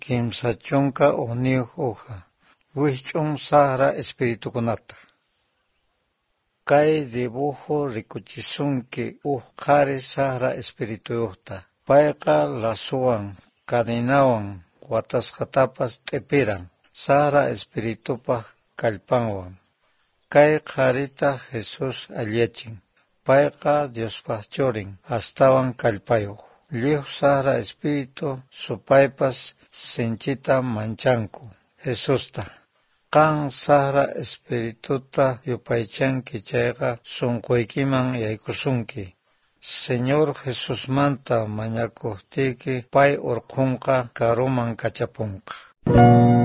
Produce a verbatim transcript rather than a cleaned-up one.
Kimsa chunka uniyuq uqa, wikch'um saqra espiritukunata. Kay dibujo rikuchisunki uq qhari saqra espirituyuqta. Payqa lasuwan, kadinawan, watasqatapas t'epiran, saqra espiritupaq kallpanwan. Kay qharita Jesus alliyachin. Payqa Diospaq churin, astawan kallpayuq. Lliw saqra espiritu supaypas sinchita manchanku, Jesusta. Qan saqra espirituta yupaychanki chayqa sunquykiman yaykusunki. Señor Jesusmanta mañakuqtiki pay urqunqa karuman kachapunqa.